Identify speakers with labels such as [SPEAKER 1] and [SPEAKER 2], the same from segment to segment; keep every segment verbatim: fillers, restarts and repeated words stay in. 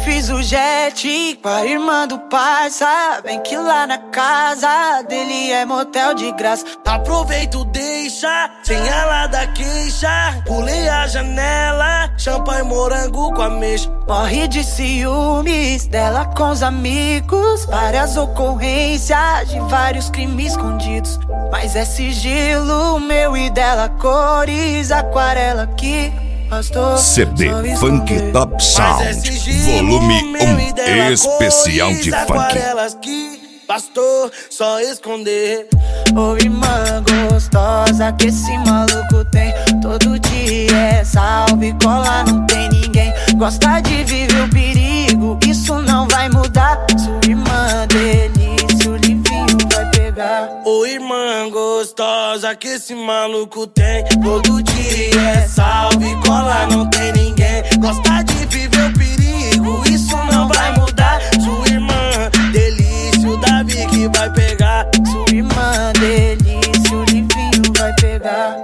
[SPEAKER 1] fiz o jet com a irmã do parça. Vem que lá na casa dele é motel de graça.
[SPEAKER 2] Aproveito, deixa, sem ela dar queixa. Pulei a janela, champanhe morango com ameixa.
[SPEAKER 1] Morre de ciúmes dela com os amigos. Várias ocorrências de vários crimes escondidos. Mas é sigilo meu e dela, cores, aquarela que bastou.
[SPEAKER 3] C D Funk Top Sound,
[SPEAKER 2] é
[SPEAKER 3] volume um, especial de funk.
[SPEAKER 2] Que bastou só esconder.
[SPEAKER 1] Ô irmã gostosa que esse maluco tem. Todo dia é salve, cola, não tem ninguém. Gosta de viver o perigo, isso não vai mudar. Sua irmã delícia, o livinho vai pegar.
[SPEAKER 2] Ô irmã gostosa que esse maluco tem. Todo dia é salve, cola, não tem ninguém. Gosta de viver o perigo, isso não vai mudar. Sua irmã delícia, o Davi que vai pegar.
[SPEAKER 1] Sua irmã delícia, o livinho vai pegar.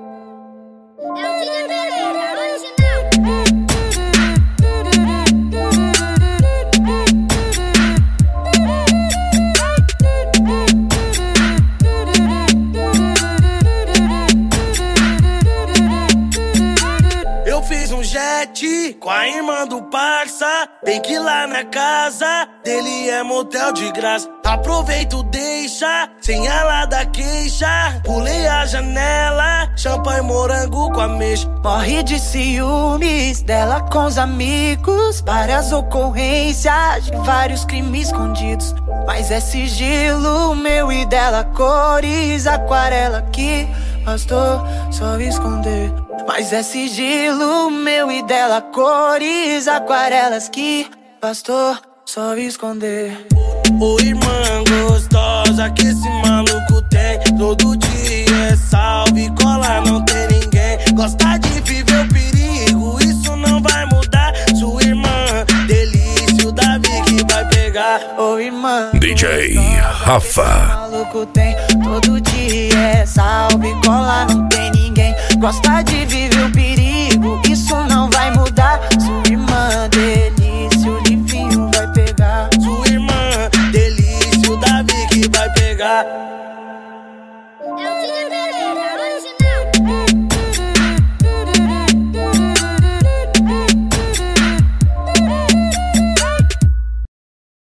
[SPEAKER 2] Eu fiz um jet com a irmã do parça. Bem que lá na casa dele é motel de graça. Aproveito, deixa, sem ela dar queixa. Pulei a janela, champanhe morango com ameixa.
[SPEAKER 1] Morre de ciúmes dela com os amigos. Várias ocorrências de vários crimes escondidos. Mas é sigilo meu e dela, cores, aquarela que bastou só esconder. Mas é sigilo meu e dela, cores, aquarelas que bastou só esconder.
[SPEAKER 2] Ô irmã gostosa que esse maluco tem. Todo dia é salve, cola, não tem ninguém. Gosta de viver o perigo, isso não vai mudar. Sua irmã delícia, o Davi que vai pegar.
[SPEAKER 1] Ô irmã
[SPEAKER 3] D J Rafa.
[SPEAKER 1] maluco tem. Todo dia é salve, cola, não tem ninguém. Gosta de viver o perigo.